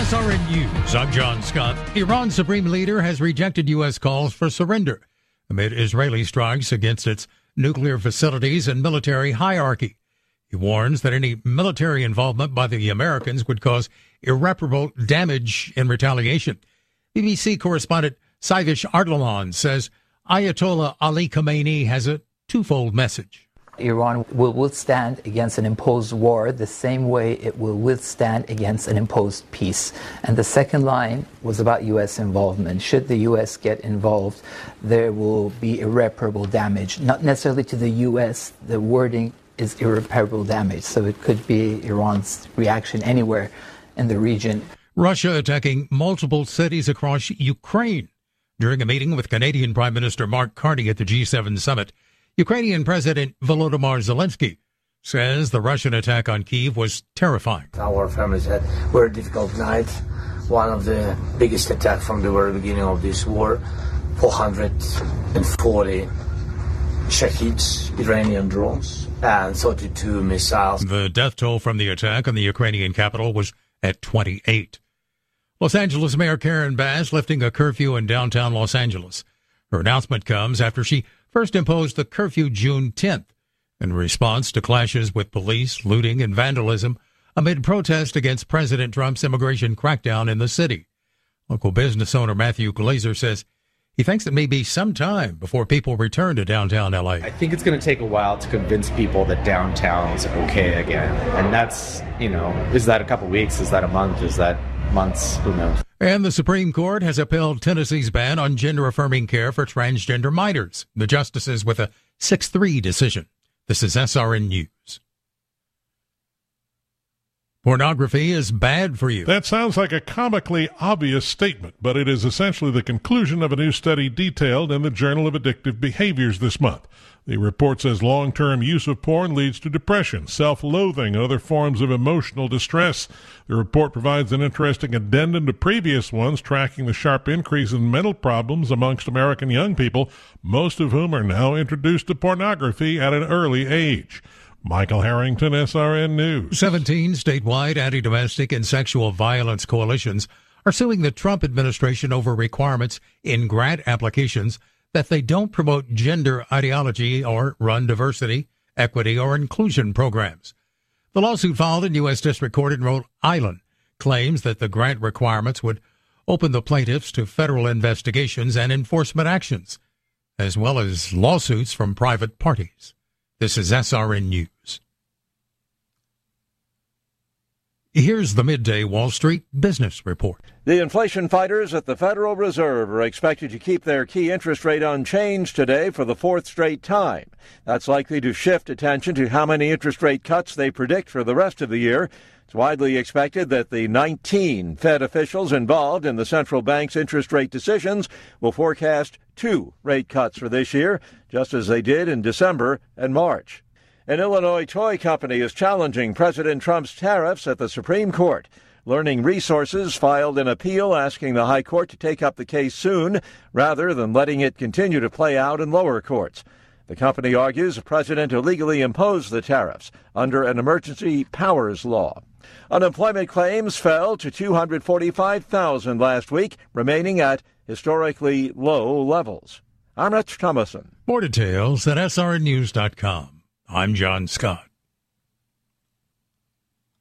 SRN News, I'm John Scott. Iran's supreme leader has rejected U.S. calls for surrender amid Israeli strikes against its nuclear facilities and military hierarchy. He warns that any military involvement by the Americans would cause irreparable damage in retaliation. BBC correspondent Saivish Ardalan says Ayatollah Ali Khamenei has a twofold message. Iran will withstand against an imposed war the same way it will withstand against an imposed peace. And the second line was about U.S. involvement. Should the U.S. get involved, there will be irreparable damage. Not necessarily to the U.S., the wording is irreparable damage. So it could be Iran's reaction anywhere in the region. Russia attacking multiple cities across Ukraine. During a meeting with Canadian Prime Minister Mark Carney at the G7 summit, Ukrainian President Volodymyr Zelensky says the Russian attack on Kyiv was terrifying. Our families had a very difficult night. One of the biggest attacks from the very beginning of this war. 440 Shaheeds, Iranian drones, and 32 missiles. The death toll from the attack on the Ukrainian capital was at 28. Los Angeles Mayor Karen Bass lifting a curfew in downtown Los Angeles. Her announcement comes after she first imposed the curfew June 10th in response to clashes with police, looting, and vandalism amid protest against President Trump's immigration crackdown in the city. Local business owner Matthew Glazer says he thinks it may be some time before people return to downtown L.A. I think it's going to take a while to convince people that downtown's okay again. And that's, is that a couple weeks? Is that a month? Is that months? Who knows? And the Supreme Court has upheld Tennessee's ban on gender-affirming care for transgender minors. The justices with a 6-3 decision. This is SRN News. Pornography is bad for you. That sounds like a comically obvious statement, but it is essentially the conclusion of a new study detailed in the Journal of Addictive Behaviors this month. The report says long-term use of porn leads to depression, self-loathing, and other forms of emotional distress. The report provides an interesting addendum to previous ones, tracking the sharp increase in mental problems amongst American young people, most of whom are now introduced to pornography at an early age. Michael Harrington, SRN News. 17 statewide anti-domestic and sexual violence coalitions are suing the Trump administration over requirements in grant applications that they don't promote gender ideology or run diversity, equity, or inclusion programs. The lawsuit filed in U.S. District Court in Rhode Island claims that the grant requirements would open the plaintiffs to federal investigations and enforcement actions, as well as lawsuits from private parties. This is SRN News. Here's the midday Wall Street Business Report. The inflation fighters at the Federal Reserve are expected to keep their key interest rate unchanged today for the fourth straight time. That's likely to shift attention to how many interest rate cuts they predict for the rest of the year. It's widely expected that the 19 Fed officials involved in the central bank's interest rate decisions will forecast 2 rate cuts for this year, just as they did in December and March. An Illinois toy company is challenging President Trump's tariffs at the Supreme Court. Learning Resources filed an appeal asking the High Court to take up the case soon, rather than letting it continue to play out in lower courts. The company argues the president illegally imposed the tariffs under an emergency powers law. Unemployment claims fell to 245,000 last week, remaining at historically low levels. I'm Rich Thomason. More details at srnnews.com. I'm John Scott.